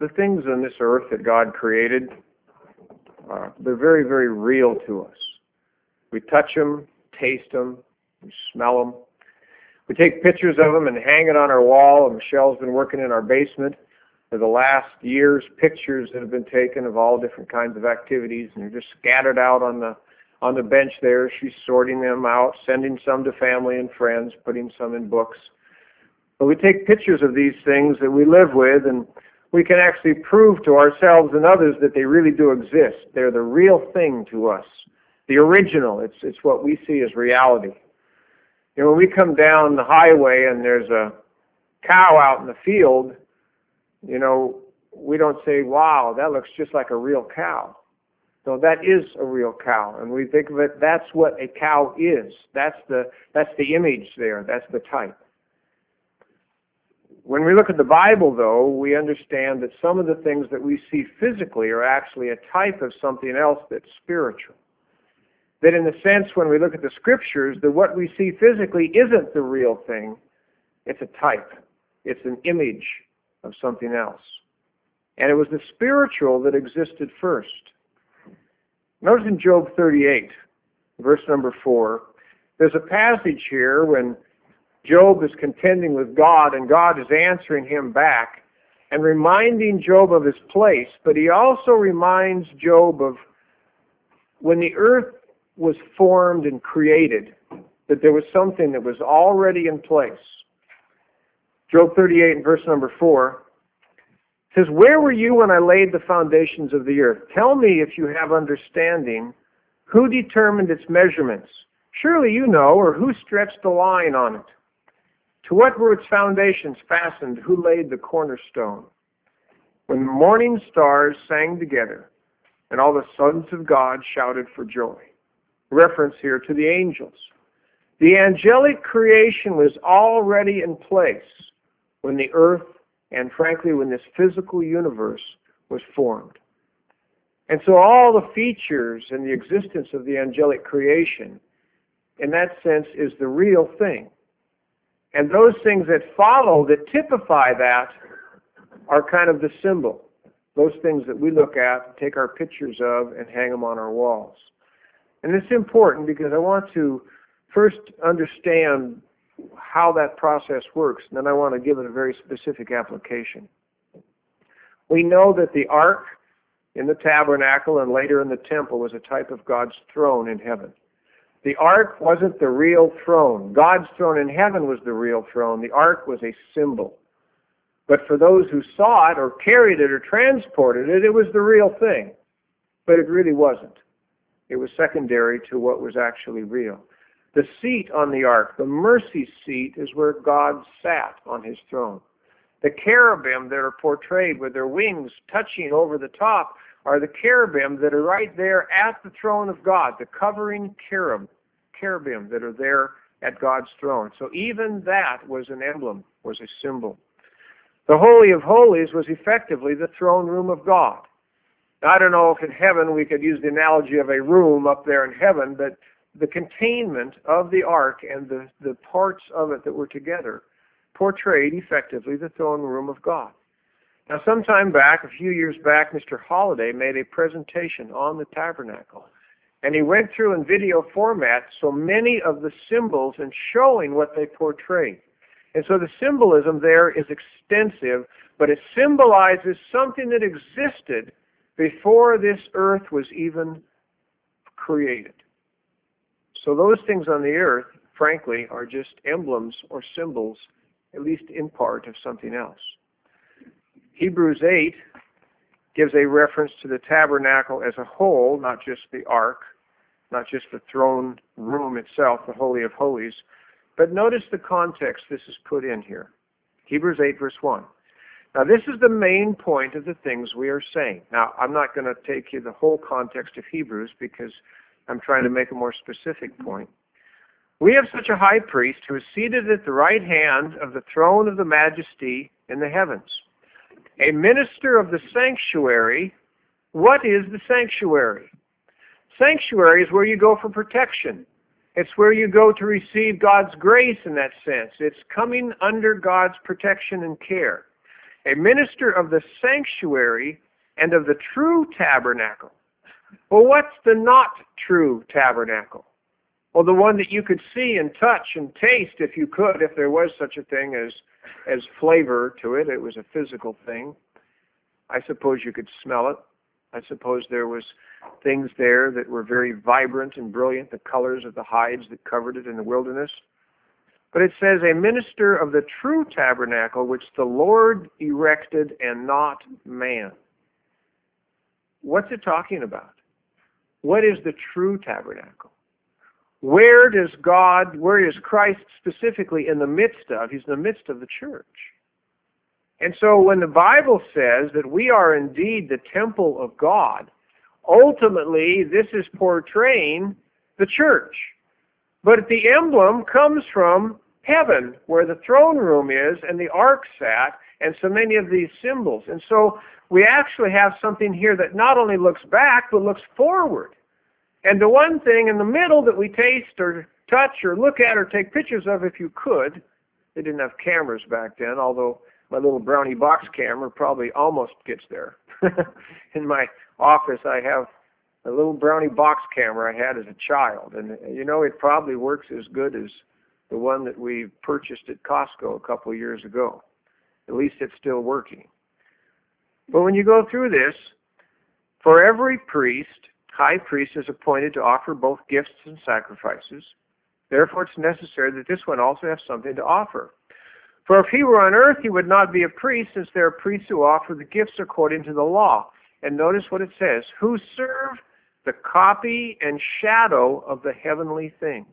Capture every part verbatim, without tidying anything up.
the things on this earth that God created, uh, they're very, very real to us. We touch them, taste them, we smell them. We take pictures of them and hang it on our wall. And Michelle's been working in our basement for the last years, pictures that have been taken of all different kinds of activities, and they're just scattered out on the on the bench there. She's sorting them out, sending some to family and friends, putting some in books. But we take pictures of these things that we live with, and we can actually prove to ourselves and others that they really do exist. They're the real thing to us, the original. It's it's what we see as reality. You know, when we come down the highway and there's a cow out in the field, you know, we don't say, wow, that looks just like a real cow. No, that is a real cow. And we think of it, that's what a cow is. That's the, that's the image there. That's the type. When we look at the Bible, though, we understand that some of the things that we see physically are actually a type of something else that's spiritual. That in the sense, when we look at the Scriptures, that what we see physically isn't the real thing. It's a type. It's an image of something else. And it was the spiritual that existed first. Notice in Job thirty-eight, verse number four, there's a passage here when Job is contending with God, and God is answering him back and reminding Job of his place, but he also reminds Job of when the earth was formed and created, that there was something that was already in place. Job thirty-eight and verse number four says, "Where were you when I laid the foundations of the earth? Tell me if you have understanding. Who determined its measurements? Surely you know, or who stretched the line on it? To what were its foundations fastened? Who laid the cornerstone? When the morning stars sang together, and all the sons of God shouted for joy." Reference here to the angels. The angelic creation was already in place when the earth, and frankly, when this physical universe was formed. And so all the features and the existence of the angelic creation, in that sense, is the real thing. And those things that follow, that typify that, are kind of the symbol. Those things that we look at, take our pictures of, and hang them on our walls. And it's important because I want to first understand how that process works, and then I want to give it a very specific application. We know that the ark in the tabernacle and later in the temple was a type of God's throne in heaven. The ark wasn't the real throne. God's throne in heaven was the real throne. The ark was a symbol. But for those who saw it or carried it or transported it, it was the real thing. But it really wasn't. It was secondary to what was actually real. The seat on the ark, the mercy seat, is where God sat on his throne. The cherubim that are portrayed with their wings touching over the top are the cherubim that are right there at the throne of God, the covering cherub, cherubim that are there at God's throne. So even that was an emblem, was a symbol. The Holy of Holies was effectively the throne room of God. Now, I don't know if in heaven we could use the analogy of a room up there in heaven, but the containment of the ark and the, the parts of it that were together portrayed effectively the throne room of God. Now, sometime back, a few years back, Mister Holliday made a presentation on the tabernacle. And he went through in video format so many of the symbols and showing what they portrayed. And so the symbolism there is extensive, but it symbolizes something that existed before this earth was even created. So those things on the earth, frankly, are just emblems or symbols, at least in part, of something else. Hebrews eight gives a reference to the tabernacle as a whole, not just the ark, not just the throne room itself, the Holy of Holies. But notice the context this is put in here. Hebrews eight, verse one. Now, this is the main point of the things we are saying. Now, I'm not going to take you the whole context of Hebrews because I'm trying to make a more specific point. We have such a high priest who is seated at the right hand of the throne of the majesty in the heavens, a minister of the sanctuary. What is the sanctuary? Sanctuary is where you go for protection. It's where you go to receive God's grace in that sense. It's coming under God's protection and care. a minister of the sanctuary and of the true tabernacle. Well, what's the not true tabernacle? Well, the one that you could see and touch and taste if you could, if there was such a thing as, as flavor to it. It was a physical thing. I suppose you could smell it. I suppose there was things there that were very vibrant and brilliant, the colors of the hides that covered it in the wilderness. But it says, a minister of the true tabernacle, which the Lord erected and not man. What's it talking about? What is the true tabernacle? Where does God, where is Christ specifically in the midst of? He's in the midst of the church. And so when the Bible says that we are indeed the temple of God, ultimately this is portraying the church. But the emblem comes from heaven, where the throne room is and the ark sat, and so many of these symbols. And so we actually have something here that not only looks back, but looks forward. And the one thing in the middle that we taste or touch or look at or take pictures of, if you could, they didn't have cameras back then, although my little brownie box camera probably almost gets there. In my office, I have a little brownie box camera I had as a child. And, you know, it probably works as good as the one that we purchased at Costco a couple of years ago. At least it's still working. But when you go through this, for every priest, high priest is appointed to offer both gifts and sacrifices. Therefore, it's necessary that this one also have something to offer. For if he were on earth, he would not be a priest, since there are priests who offer the gifts according to the law. And notice what it says, who serve the copy and shadow of the heavenly things.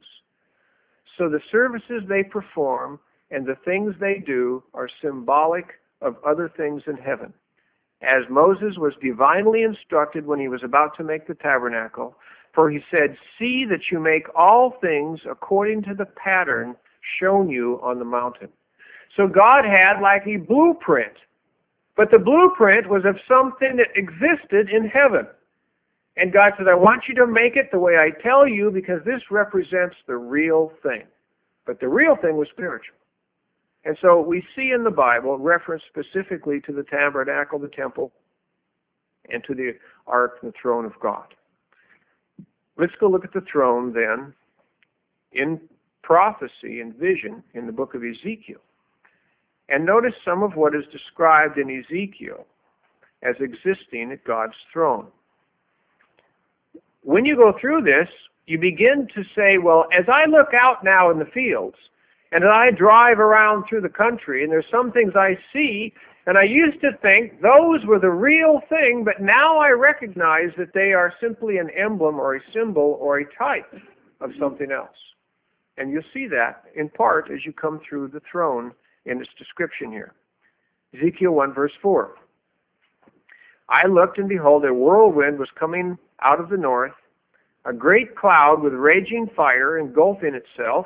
So the services they perform and the things they do are symbolic of other things in heaven. As Moses was divinely instructed when he was about to make the tabernacle, for he said, see that you make all things according to the pattern shown you on the mountain. So God had like a blueprint, but the blueprint was of something that existed in heaven. And God said, I want you to make it the way I tell you, because this represents the real thing. But the real thing was spiritual. And so we see in the Bible reference specifically to the tabernacle, the temple, and to the ark, the throne of God. Let's go look at the throne then in prophecy and vision in the book of Ezekiel. And notice some of what is described in Ezekiel as existing at God's throne. When you go through this, you begin to say, well, as I look out now in the fields, and as I drive around through the country, and there's some things I see, and I used to think those were the real thing, but now I recognize that they are simply an emblem or a symbol or a type of something else. And you'll see that in part as you come through the throne in its description here. Ezekiel one verse four. I looked, and behold, a whirlwind was coming out of the north, a great cloud with raging fire engulfing itself.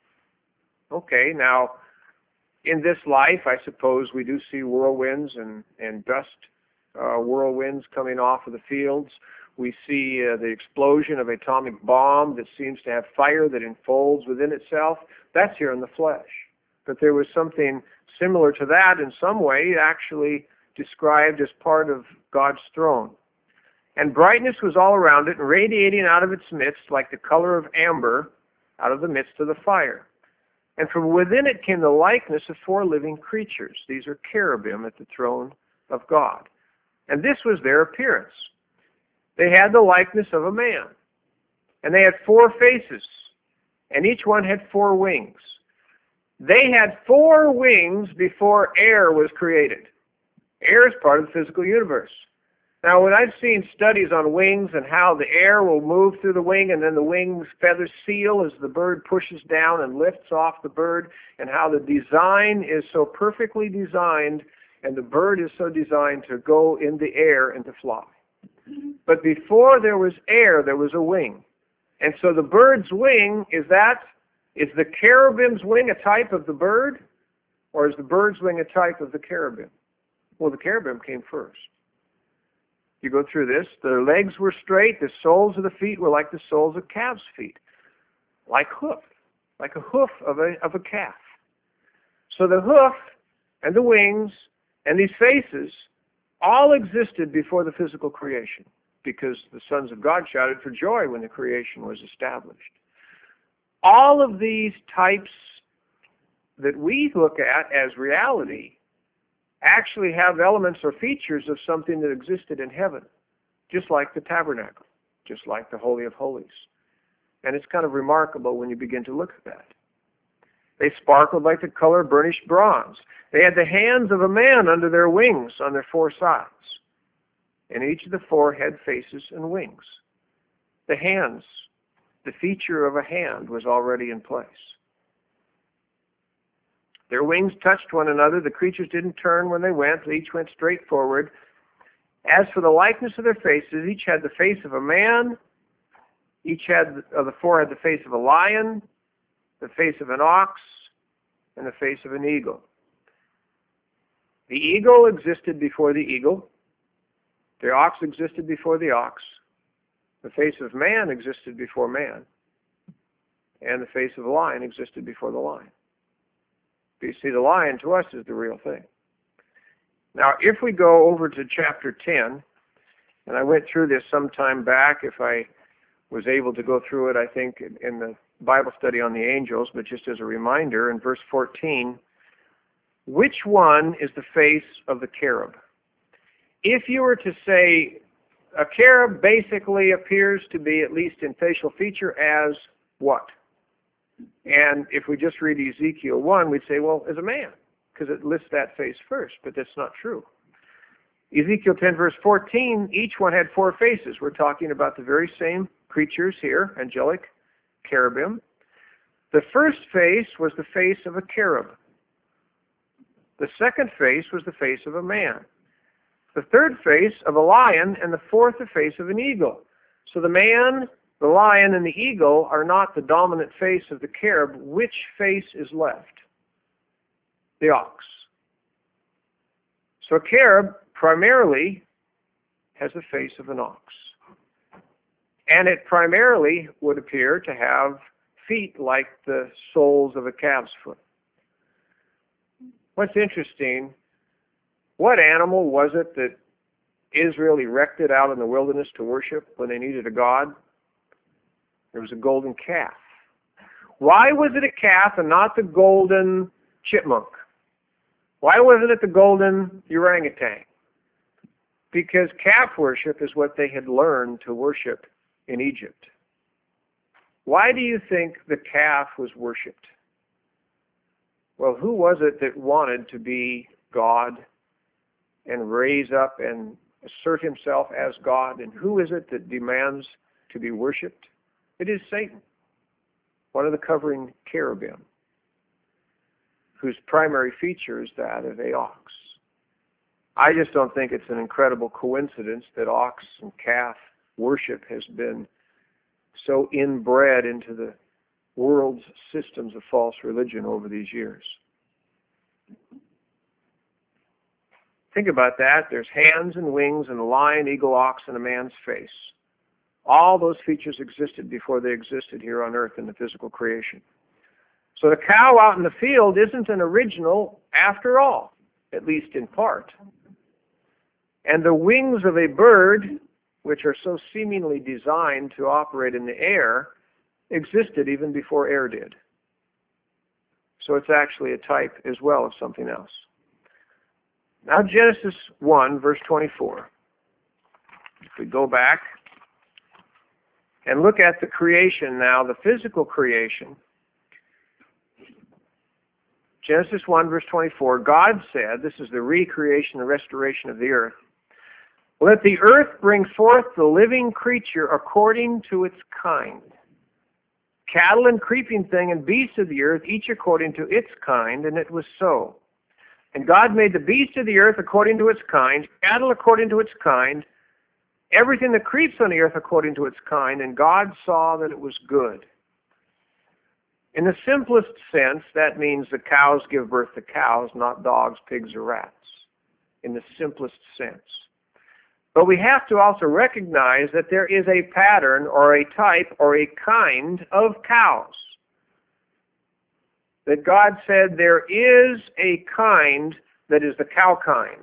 Okay, now, in this life, I suppose we do see whirlwinds and, and dust uh, whirlwinds coming off of the fields. We see uh, the explosion of an atomic bomb that seems to have fire that enfolds within itself. That's here in the flesh. But there was something similar to that in some way, actually described as part of God's throne. And brightness was all around it, and radiating out of its midst like the color of amber out of the midst of the fire. And from within it came the likeness of four living creatures. These are cherubim at the throne of God. And this was their appearance. They had the likeness of a man. And they had four faces. And each one had four wings. They had four wings before air was created. Air is part of the physical universe. Now, when I've seen studies on wings and how the air will move through the wing and then the wing's feathers seal as the bird pushes down and lifts off the bird, and how the design is so perfectly designed and the bird is so designed to go in the air and to fly. But before there was air, there was a wing. And so the bird's wing, is that, is the cherubim's wing a type of the bird? Or is the bird's wing a type of the cherubim? Well, the cherubim came first. You go through this, their legs were straight, the soles of the feet were like the soles of calves' feet, like hoof, like a hoof of a, of a calf. So the hoof and the wings And these faces all existed before the physical creation, because the sons of God shouted for joy when the creation was established. All of these types that we look at as reality actually have elements or features of something that existed in heaven, just like the tabernacle, just like the Holy of Holies. And it's kind of remarkable when you begin to look at that. They sparkled like the color of burnished bronze. They had the hands of a man under their wings on their four sides. And each of the four had faces and wings. The hands, the feature of a hand was already in place. Their wings touched one another. The creatures didn't turn when they went. Each went straight forward. As for the likeness of their faces, each had the face of a man. Each had, of the four had the face of a lion, the face of an ox, and the face of an eagle. The eagle existed before the eagle. The ox existed before the ox. The face of man existed before man. And the face of the lion existed before the lion. But you see, the lion to us is the real thing. Now, if we go over to chapter ten, and I went through this some time back, if I was able to go through it, I think, in the Bible study on the angels, but just as a reminder, in verse fourteen, which one is the face of the cherub? If you were to say a cherub basically appears to be, at least in facial feature, as what? And if we just read Ezekiel one, we'd say, well, as a man, because it lists that face first, but that's not true. Ezekiel ten, verse fourteen, each one had four faces. We're talking about the very same creatures here, angelic cherubim. The first face was the face of a cherub. The second face was the face of a man. The third face of a lion, and the fourth the face of an eagle. So the man, the lion, and the eagle are not the dominant face of the cherub. Which face is left? The ox. So a cherub primarily has the face of an ox. And it primarily would appear to have feet like the soles of a calf's foot. What's interesting, what animal was it that Israel erected out in the wilderness to worship when they needed a god? There was a golden calf. Why was it a calf and not the golden chipmunk? Why wasn't it the golden orangutan? Because calf worship is what they had learned to worship in Egypt. Why do you think the calf was worshipped? Well, who was it that wanted to be God and raise up and assert himself as God? And who is it that demands to be worshipped? It is Satan, one of the covering cherubim, whose primary feature is that of a ox. I just don't think it's an incredible coincidence that ox and calf worship has been so inbred into the world's systems of false religion over these years. Think about that. There's hands and wings and a lion, eagle, ox, and a man's face. All those features existed before they existed here on earth in the physical creation. So the cow out in the field isn't an original after all, at least in part. And the wings of a bird, which are so seemingly designed to operate in the air, existed even before air did. So it's actually a type as well of something else. Now Genesis one, verse twenty-four. If we go back and look at the creation now, the physical creation. Genesis one, verse twenty-four, God said, this is the recreation, the restoration of the earth, let the earth bring forth the living creature according to its kind. Cattle and creeping thing and beasts of the earth, each according to its kind, and it was so. And God made the beast of the earth according to its kind, cattle according to its kind, everything that creeps on the earth according to its kind, and God saw that it was good. In the simplest sense, that means the cows give birth to cows, not dogs, pigs, or rats. In the simplest sense. But we have to also recognize that there is a pattern or a type or a kind of cows. That God said there is a kind that is the cow kind.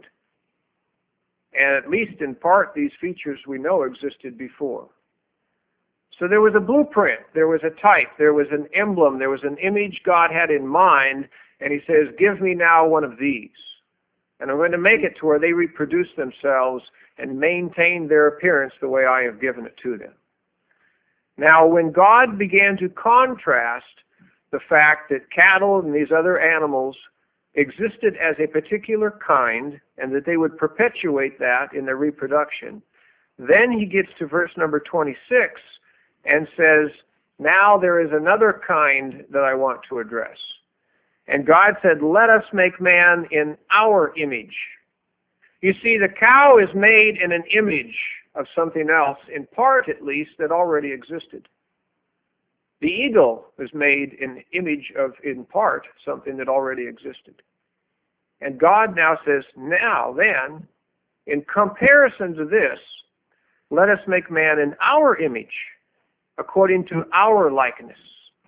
And at least in part, these features we know existed before. So there was a blueprint, there was a type, there was an emblem, there was an image God had in mind, and he says, give me now one of these. And I'm going to make it to where they reproduce themselves and maintain their appearance the way I have given it to them. Now, when God began to contrast the fact that cattle and these other animals existed as a particular kind and that they would perpetuate that in their reproduction, then he gets to verse number twenty-six and says, now there is another kind that I want to address. And God said, let us make man in our image. You see, the cow is made in an image of something else, in part at least, that already existed. The eagle is made in image of, in part, something that already existed. And God now says, now then, in comparison to this, let us make man in our image, according to our likeness,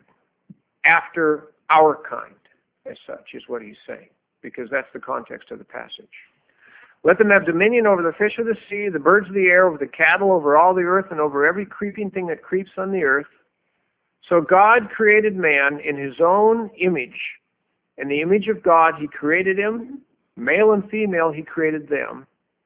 after our kind, as such, is what he's saying, because that's the context of the passage. Let them have dominion over the fish of the sea, the birds of the air, over the cattle, over all the earth, and over every creeping thing that creeps on the earth. So God created man in his own image. In the image of God, he created him. Male and female, he created them.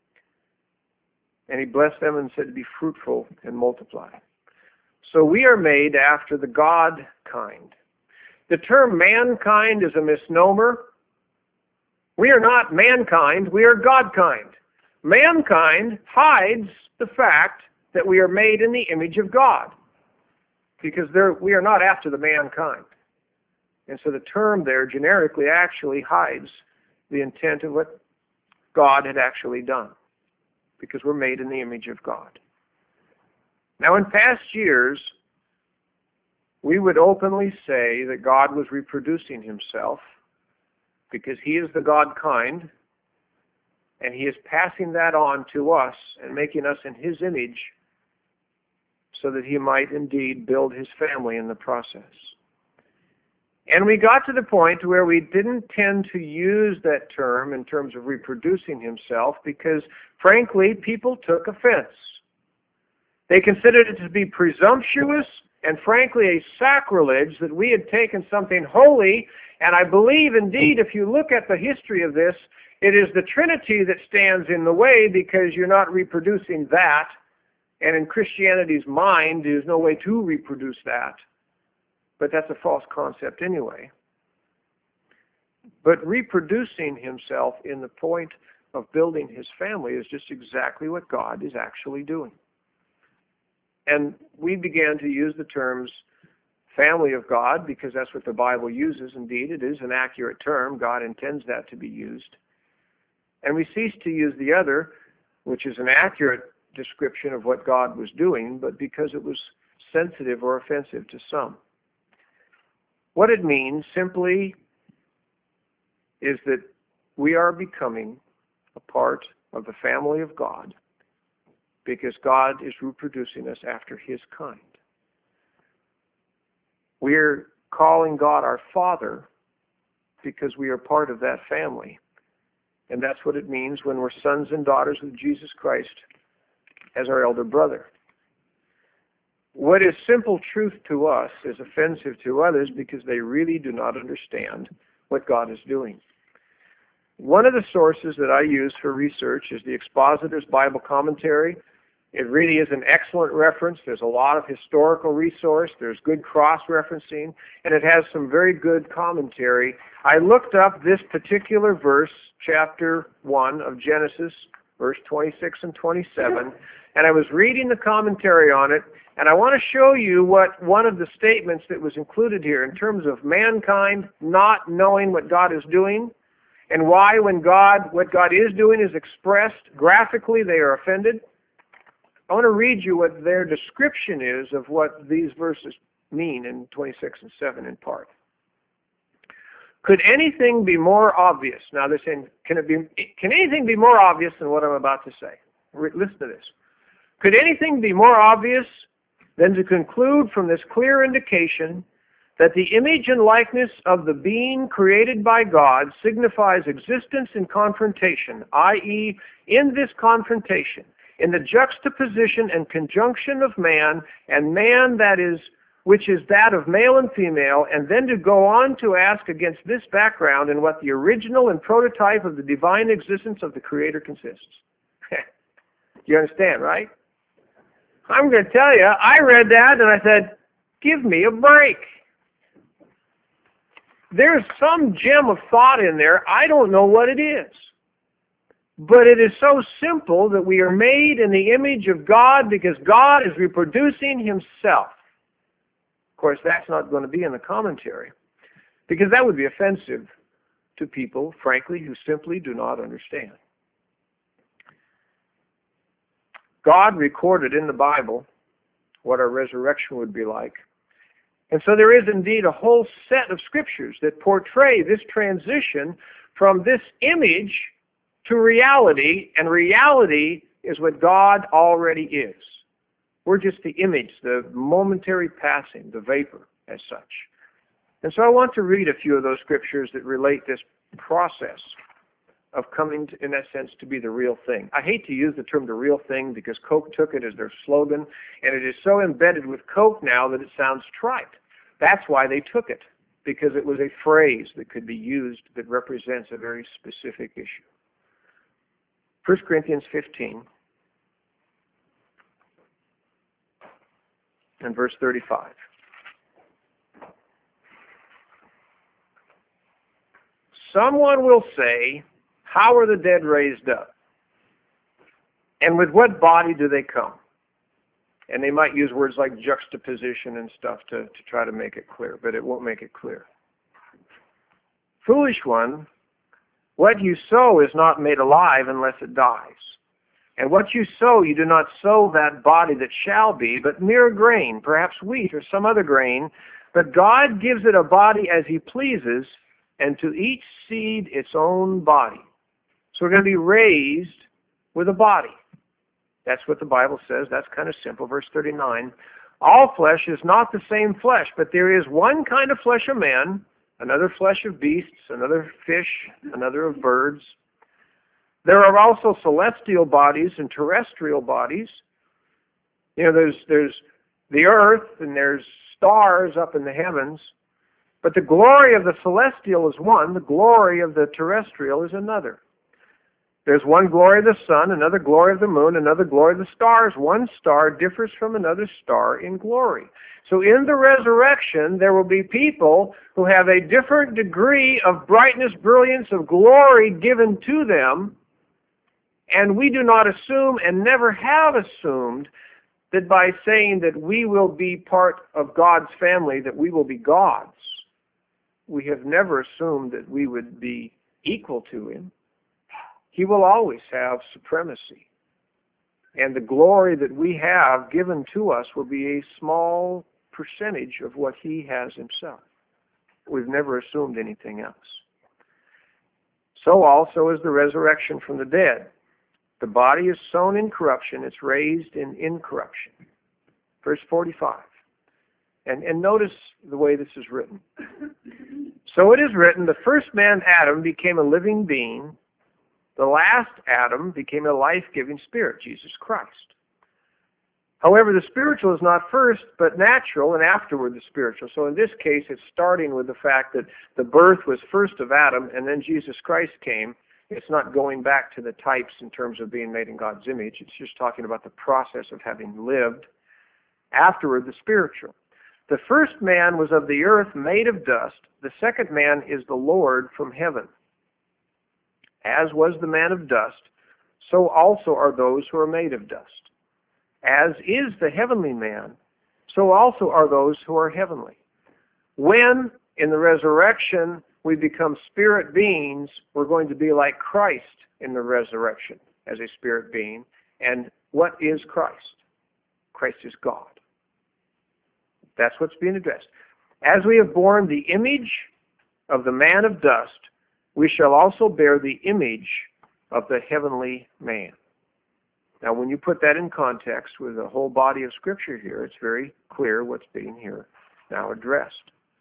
And he blessed them and said, be fruitful and multiply. So we are made after the God kind. The term mankind is a misnomer. We are not mankind, we are God kind. Mankind hides the fact that we are made in the image of God, because there, we are not after the mankind. And so the term there generically actually hides the intent of what God had actually done, because we're made in the image of God. Now, in past years, we would openly say that God was reproducing himself because he is the God kind, and he is passing that on to us and making us in his image so that he might indeed build his family in the process. And we got to the point where we didn't tend to use that term in terms of reproducing himself because, frankly, people took offense. They considered it to be presumptuous and, frankly, a sacrilege that we had taken something holy. And I believe, indeed, if you look at the history of this, it is the Trinity that stands in the way because you're not reproducing that. And in Christianity's mind, there's no way to reproduce that. But that's a false concept anyway. But reproducing himself in the point of building his family is just exactly what God is actually doing. And we began to use the terms family of God because that's what the Bible uses. Indeed, it is an accurate term. God intends that to be used. And we ceased to use the other, which is an accurate description of what God was doing, but because it was sensitive or offensive to some. What it means simply is that we are becoming a part of the family of God because God is reproducing us after his kind. We're calling God our Father because we are part of that family. And that's what it means when we're sons and daughters of Jesus Christ as our elder brother. What is simple truth to us is offensive to others because they really do not understand what God is doing. One of the sources that I use for research is the Expositor's Bible Commentary. It really is an excellent reference. There's a lot of historical resource. There's good cross-referencing, and it has some very good commentary. I looked up this particular verse, chapter one of Genesis, verse twenty-six and twenty-seven, and I was reading the commentary on it, and I want to show you what one of the statements that was included here in terms of mankind not knowing what God is doing, and why when God, what God is doing is expressed graphically, they are offended. I want to read you what their description is of what these verses mean in twenty-six and seven in part. Could anything be more obvious? Now they're saying, can it be? Can anything be more obvious than what I'm about to say? Listen to this. Could anything be more obvious than to conclude from this clear indication that the image and likeness of the being created by God signifies existence in confrontation, that is, in this confrontation, in the juxtaposition and conjunction of man and man that is, which is that of male and female, and then to go on to ask against this background in what the original and prototype of the divine existence of the Creator consists. You understand, right? I'm going to tell you, I read that and I said, give me a break. There's some gem of thought in there. I don't know what it is. But it is so simple that we are made in the image of God because God is reproducing Himself. Of course, that's not going to be in the commentary because that would be offensive to people, frankly, who simply do not understand. God recorded in the Bible what our resurrection would be like. And so there is indeed a whole set of scriptures that portray this transition from this image to reality, and reality is what God already is. We're just the image, the momentary passing, the vapor as such. And so I want to read a few of those scriptures that relate this process of coming, to, in that sense, to be the real thing. I hate to use the term the real thing because Coke took it as their slogan, and it is so embedded with Coke now that it sounds trite. That's why they took it, because it was a phrase that could be used that represents a very specific issue. First Corinthians fifteen and verse thirty-five. Someone will say, how are the dead raised up? And with what body do they come? And they might use words like juxtaposition and stuff to, to try to make it clear, but it won't make it clear. Foolish one, what you sow is not made alive unless it dies. And what you sow, you do not sow that body that shall be, but mere grain, perhaps wheat or some other grain. But God gives it a body as He pleases, and to each seed its own body. So we're going to be raised with a body. That's what the Bible says. That's kind of simple. Verse thirty-nine. All flesh is not the same flesh, but there is one kind of flesh of man, another flesh of beasts, another fish, another of birds. There are also celestial bodies and terrestrial bodies. You know, there's there's the earth and there's stars up in the heavens, but the glory of the celestial is one, the glory of the terrestrial is another. There's one glory of the sun, another glory of the moon, another glory of the stars. One star differs from another star in glory. So in the resurrection, there will be people who have a different degree of brightness, brilliance, of glory given to them. And we do not assume and never have assumed that by saying that we will be part of God's family, that we will be gods. We have never assumed that we would be equal to Him. He will always have supremacy. And the glory that we have given to us will be a small percentage of what He has Himself. We've never assumed anything else. So also is the resurrection from the dead. The body is sown in corruption, it's raised in incorruption. Verse forty-five. And, and notice the way this is written. So it is written, the first man, Adam, became a living being. The last Adam became a life-giving spirit, Jesus Christ. However, the spiritual is not first, but natural, and afterward the spiritual. So in this case, it's starting with the fact that the birth was first of Adam, and then Jesus Christ came. It's not going back to the types in terms of being made in God's image. It's just talking about the process of having lived. Afterward, the spiritual. The first man was of the earth, made of dust. The second man is the Lord from heaven. As was the man of dust, so also are those who are made of dust. As is the heavenly man, so also are those who are heavenly. When, in the resurrection, we become spirit beings, we're going to be like Christ in the resurrection as a spirit being. And what is Christ? Christ is God. That's what's being addressed. As we have borne the image of the man of dust, we shall also bear the image of the heavenly man. Now, when you put that in context with the whole body of Scripture here, it's very clear what's being here now addressed.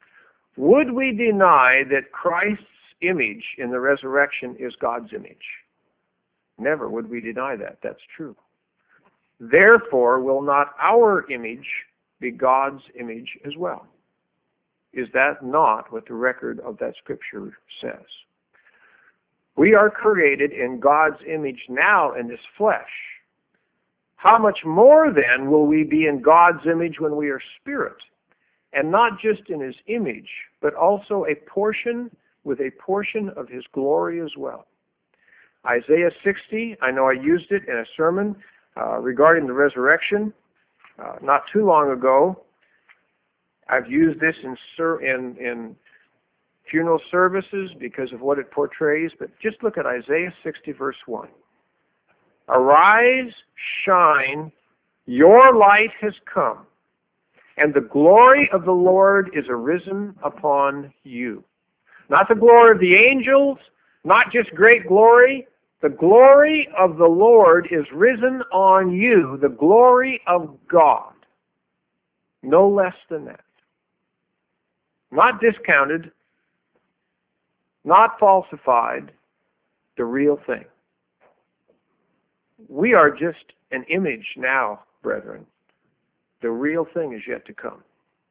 would we deny that Christ's image in the resurrection is God's image? Never would we deny that. That's true. Therefore, will not our image be God's image as well? Is that not what the record of that scripture says? We are created in God's image now in this flesh. How much more then will we be in God's image when we are spirit? And not just in his image, but also a portion with a portion of his glory as well. Isaiah sixty, I know I used it in a sermon uh, regarding the resurrection uh, not too long ago. I've used this in, ser- in, in funeral services because of what it portrays, but just look at Isaiah sixty, verse one. Arise, shine, your light has come, and the glory of the Lord is arisen upon you. Not the glory of the angels, not just great glory. The glory of the Lord is risen on you, the glory of God. No less than that. Not discounted, not falsified, the real thing. We are just an image now, brethren. The real thing is yet to come.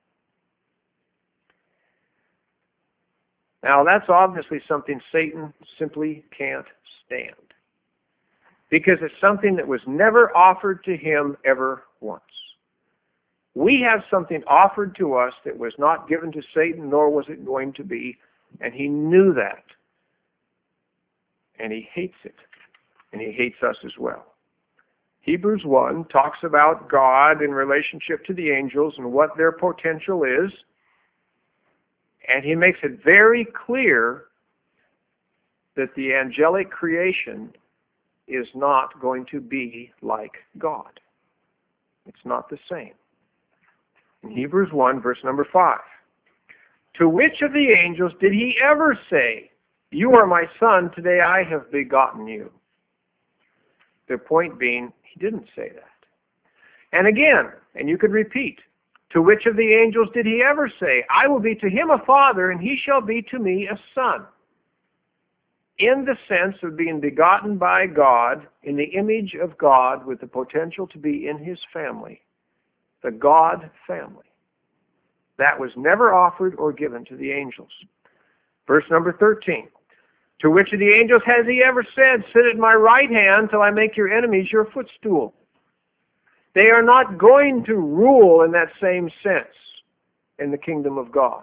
Now, that's obviously something Satan simply can't stand, because it's something that was never offered to him ever once. We have something offered to us that was not given to Satan, nor was it going to be, and he knew that. And he hates it, and he hates us as well. Hebrews one talks about God in relationship to the angels and what their potential is. And he makes it very clear that the angelic creation is not going to be like God. It's not the same. In Hebrews one, verse number five, to which of the angels did he ever say, you are my son, today I have begotten you? The point being, he didn't say that. And again, and you could repeat, to which of the angels did he ever say, I will be to him a father, and he shall be to me a son? In the sense of being begotten by God, in the image of God, with the potential to be in his family, the God family. That was never offered or given to the angels. Verse number thirteen, to which of the angels has he ever said, sit at my right hand till I make your enemies your footstool? They are not going to rule in that same sense in the kingdom of God.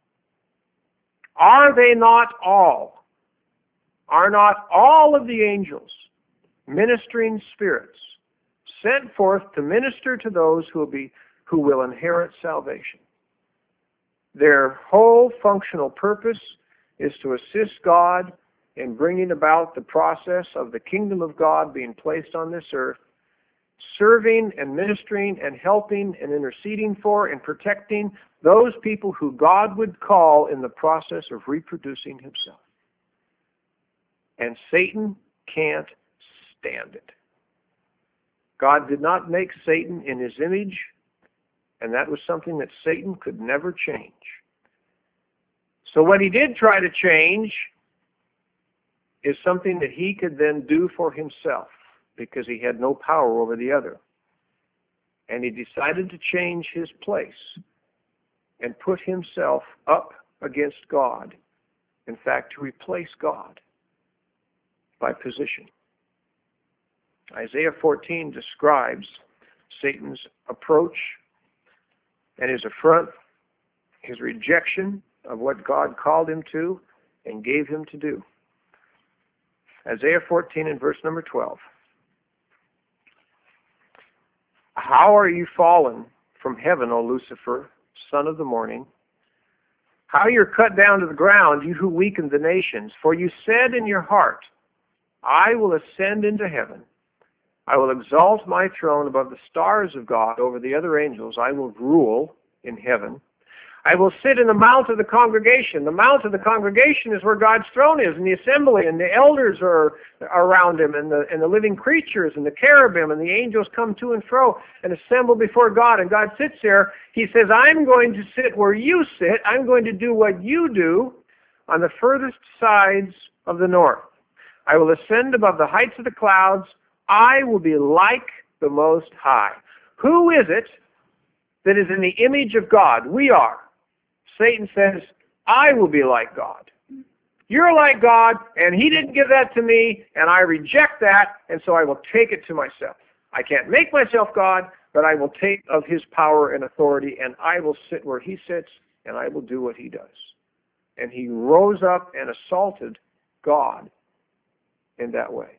Are they not all? Are not all of the angels ministering spirits sent forth to minister to those who will be, who will inherit salvation? Their whole functional purpose is to assist God in bringing about the process of the kingdom of God being placed on this earth, serving and ministering and helping and interceding for and protecting those people who God would call in the process of reproducing himself. And Satan can't stand it. God did not make Satan in his image, and that was something that Satan could never change. So what he did try to change is something that he could then do for himself, because he had no power over the other. And he decided to change his place and put himself up against God. In fact, to replace God by position. Isaiah fourteen describes Satan's approach and his affront, his rejection of what God called him to and gave him to do. Isaiah fourteen and verse number twelve. How are you fallen from heaven, O Lucifer, son of the morning? How you're cut down to the ground, you who weakened the nations. For you said in your heart, I will ascend into heaven. I will exalt my throne above the stars of God. Over the other angels I will rule in heaven. I will sit in the mount of the congregation. The mount of the congregation is where God's throne is, and the assembly, and the elders are around him, and the, and the living creatures, and the cherubim, and the angels come to and fro and assemble before God, and God sits there. He says, I'm going to sit where you sit. I'm going to do what you do on the furthest sides of the north. I will ascend above the heights of the clouds. I will be like the Most High. Who is it that is in the image of God? We are. Satan says, I will be like God. You're like God, and he didn't give that to me, and I reject that, and so I will take it to myself. I can't make myself God, but I will take of his power and authority, and I will sit where he sits, and I will do what he does. And he rose up and assaulted God in that way.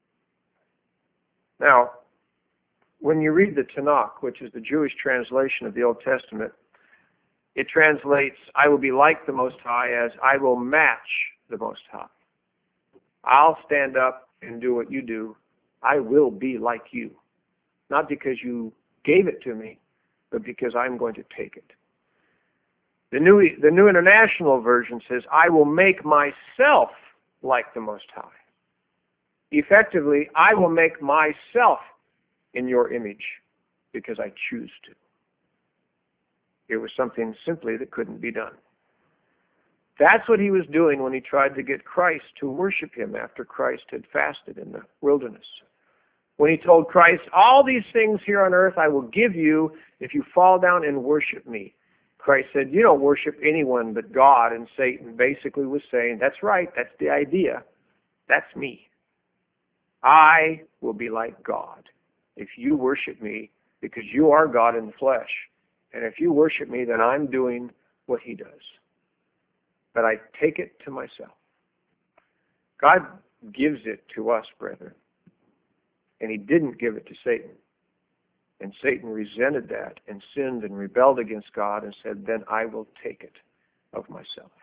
Now, when you read the Tanakh, which is the Jewish translation of the Old Testament, it translates, I will be like the Most High, as I will match the Most High. I'll stand up and do what you do. I will be like you. Not because you gave it to me, but because I'm going to take it. The New, the New International Version says, I will make myself like the Most High. Effectively, I will make myself in your image because I choose to. It was something simply that couldn't be done. That's what he was doing when he tried to get Christ to worship him after Christ had fasted in the wilderness. When he told Christ, all these things here on earth I will give you if you fall down and worship me. Christ said, you don't worship anyone but God. And Satan basically was saying, that's right, that's the idea. That's me. I will be like God if you worship me, because you are God in the flesh. And if you worship me, then I'm doing what he does. But I take it to myself. God gives it to us, brethren. And he didn't give it to Satan. And Satan resented that and sinned and rebelled against God and said, then I will take it of myself.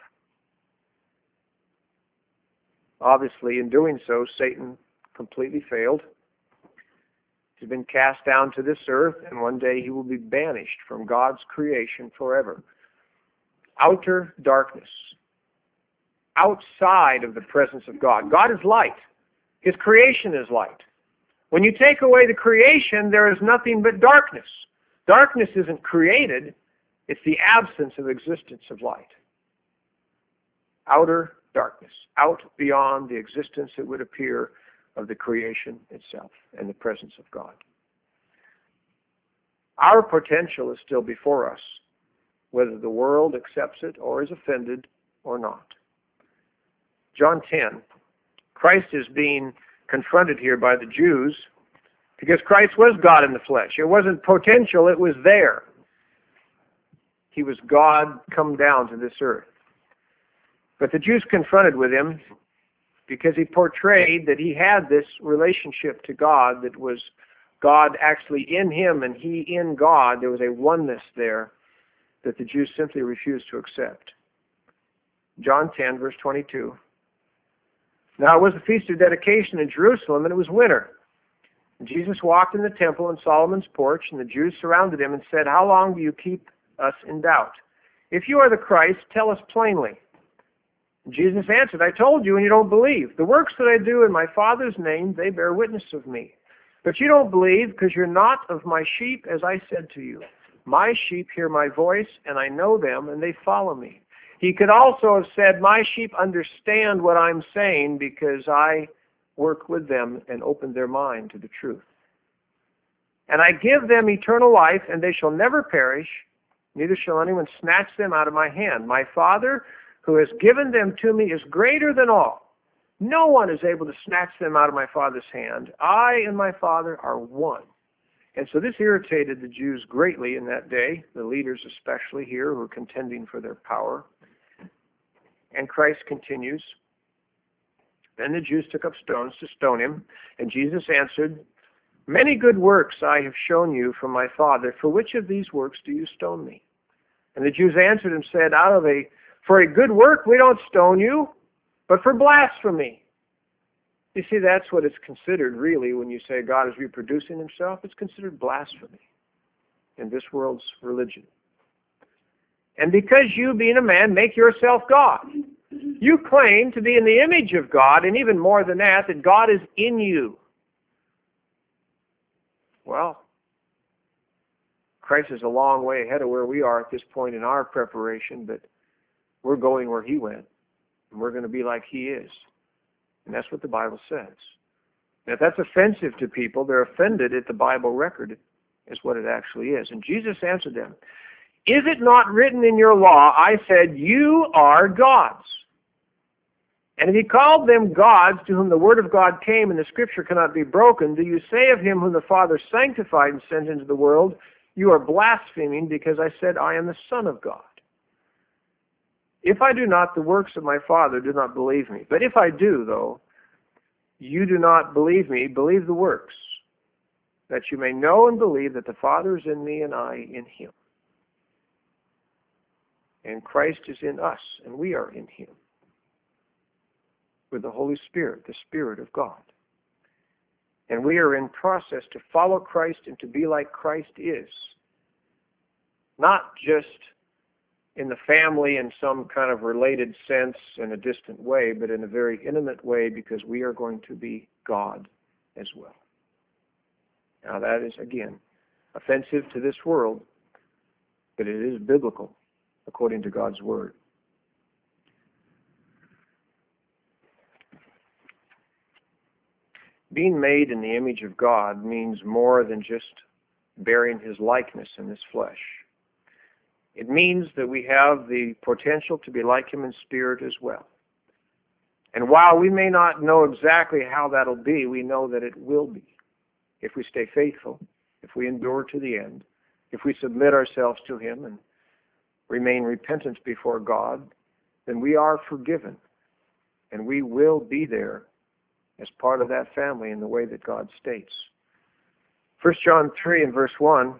Obviously, in doing so, Satan completely failed. He's been cast down to this earth, and one day he will be banished from God's creation forever. Outer darkness. Outside of the presence of God. God is light. His creation is light. When you take away the creation, there is nothing but darkness. Darkness isn't created. It's the absence of existence of light. Outer darkness. Out beyond the existence that would appear of the creation itself and the presence of God. Our potential is still before us, whether the world accepts it or is offended or not. John ten, Christ is being confronted here by the Jews because Christ was God in the flesh. It wasn't potential, it was there. He was God come down to this earth. But the Jews confronted with him because he portrayed that he had this relationship to God that was God actually in him and he in God. There was a oneness there that the Jews simply refused to accept. John ten, verse twenty-two. Now it was the feast of dedication in Jerusalem, and it was winter. And Jesus walked in the temple in Solomon's porch, and the Jews surrounded him and said, how long do you keep us in doubt? If you are the Christ, tell us plainly. Jesus answered, I told you and you don't believe. The works that I do in my Father's name, they bear witness of me. But you don't believe because you're not of my sheep, as I said to you. My sheep hear my voice, and I know them, and they follow me. He could also have said, my sheep understand what I'm saying because I work with them and open their mind to the truth. And I give them eternal life, and they shall never perish, neither shall anyone snatch them out of my hand. My Father, who has given them to me, is greater than all. No one is able to snatch them out of my Father's hand. I and my Father are one. And so this irritated the Jews greatly in that day, the leaders especially here who were contending for their power. And Christ continues, then the Jews took up stones to stone him, and Jesus answered, many good works I have shown you from my Father. For which of these works do you stone me? And the Jews answered and said, out of a For a good work we don't stone you, but for blasphemy. You see, that's what it's considered really when you say God is reproducing himself. It's considered blasphemy in this world's religion. And because you, being a man, make yourself God. You claim to be in the image of God, and even more than that, that God is in you. Well, Christ is a long way ahead of where we are at this point in our preparation, but we're going where He went, and we're going to be like He is. And that's what the Bible says. And if that's offensive to people, they're offended at the Bible record, is what it actually is. And Jesus answered them, "Is it not written in your law, I said, you are gods? And if He called them gods to whom the word of God came and the scripture cannot be broken, do you say of Him whom the Father sanctified and sent into the world, you are blaspheming because I said, I am the Son of God? If I do not the works of my Father, do not believe me. But if I do, though, you do not believe me, believe the works, that you may know and believe that the Father is in me and I in Him. And Christ is in us, and we are in Him, with the Holy Spirit, the Spirit of God. And we are in process to follow Christ and to be like Christ is. Not just in the family in some kind of related sense in a distant way, but in a very intimate way, because we are going to be God as well. Now that is, again, offensive to this world, but it is biblical according to God's Word. Being made in the image of God means more than just bearing His likeness in this flesh. It means that we have the potential to be like Him in spirit as well. And while we may not know exactly how that'll be, we know that it will be. If we stay faithful, if we endure to the end, if we submit ourselves to Him and remain repentant before God, then we are forgiven. And we will be there as part of that family in the way that God states. First John three and verse one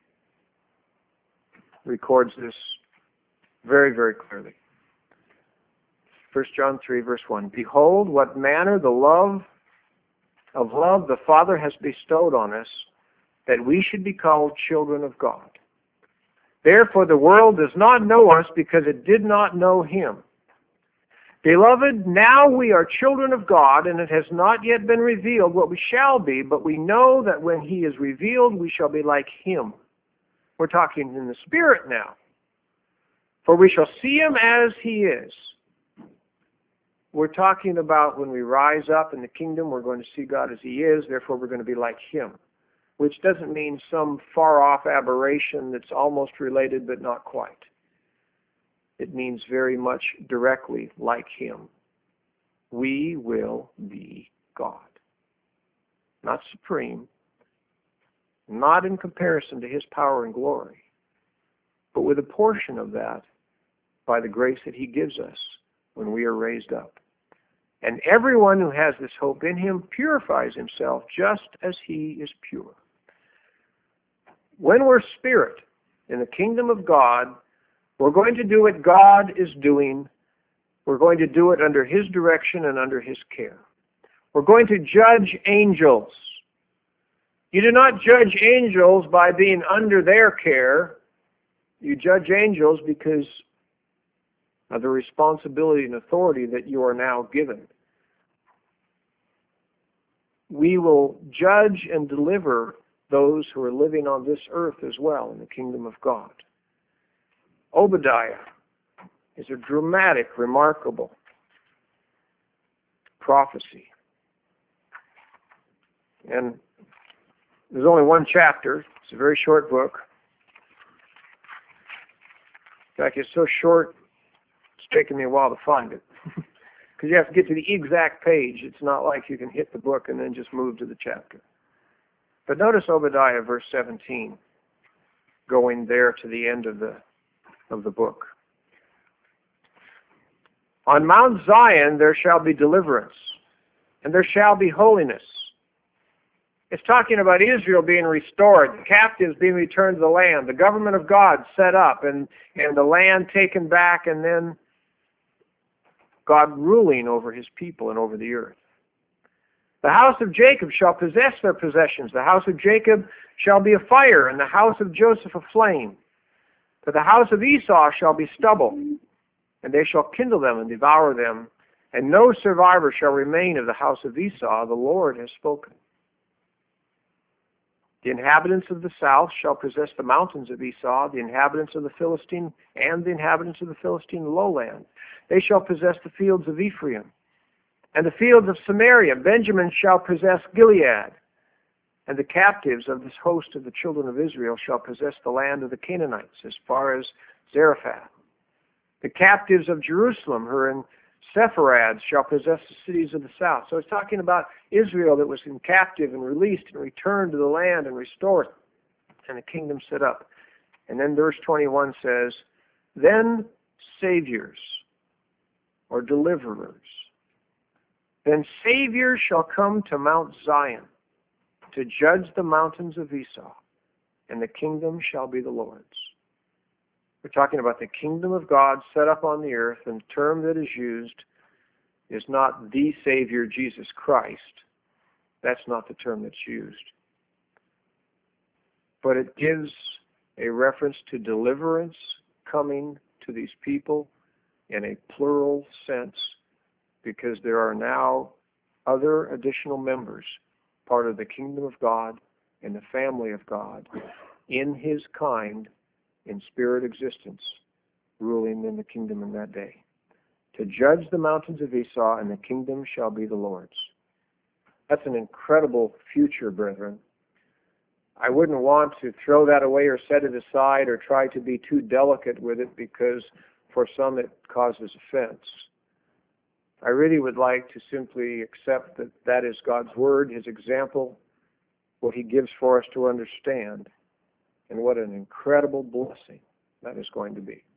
records this very, very clearly. First John three, verse one. Behold, what manner the love of love the Father has bestowed on us, that we should be called children of God. Therefore the world does not know us, because it did not know Him. Beloved, now we are children of God, and it has not yet been revealed what we shall be, but we know that when He is revealed, we shall be like Him. We're talking in the Spirit now. For we shall see Him as He is. We're talking about when we rise up in the kingdom, we're going to see God as He is, therefore we're going to be like Him. Which doesn't mean some far-off aberration that's almost related but not quite. It means very much directly like Him. We will be God. Not supreme, not in comparison to His power and glory, but with a portion of that by the grace that He gives us when we are raised up. And everyone who has this hope in Him purifies himself just as He is pure. When we're spirit in the kingdom of God, we're going to do what God is doing. We're going to do it under His direction and under His care. We're going to judge angels. You do not judge angels by being under their care. You judge angels because of the responsibility and authority that you are now given. We will judge and deliver those who are living on this earth as well in the kingdom of God. Obadiah is a dramatic, remarkable prophecy. And there's only one chapter. It's a very short book. In fact, it's so short, it's taken me a while to find it. Because you have to get to the exact page. It's not like you can hit the book and then just move to the chapter. But notice Obadiah, verse seventeen, going there to the end of the of the book. On Mount Zion there shall be deliverance, and there shall be holiness. It's talking about Israel being restored, the captives being returned to the land, the government of God set up, and, and the land taken back, and then God ruling over His people and over the earth. The house of Jacob shall possess their possessions. The house of Jacob shall be a fire, and the house of Joseph a flame. But the house of Esau shall be stubble, and they shall kindle them and devour them, and no survivor shall remain of the house of Esau. The Lord has spoken. The inhabitants of the south shall possess the mountains of Esau, the inhabitants of the Philistine, and the inhabitants of the Philistine lowland. They shall possess the fields of Ephraim, and the fields of Samaria. Benjamin shall possess Gilead, and the captives of this host of the children of Israel shall possess the land of the Canaanites as far as Zarephath. The captives of Jerusalem, who are in Sepharad, shall possess the cities of the south. So it's talking about Israel that was in captive and released and returned to the land and restored, and the kingdom set up. And then verse twenty-one says, then saviors or deliverers, then saviors shall come to Mount Zion to judge the mountains of Esau, and the kingdom shall be the Lord's. We're talking about the kingdom of God set up on the earth, and the term that is used is not the Savior, Jesus Christ. That's not the term that's used. But it gives a reference to deliverance coming to these people in a plural sense, because there are now other additional members, part of the kingdom of God and the family of God, in his kind, in spirit existence, ruling in the kingdom in that day, to judge the mountains of Esau, and the kingdom shall be the Lord's. That's an incredible future, brethren. I wouldn't want to throw that away or set it aside or try to be too delicate with it, because for some it causes offense. I really would like to simply accept that that is God's word, his example, what he gives for us to understand, and what an incredible blessing that is going to be.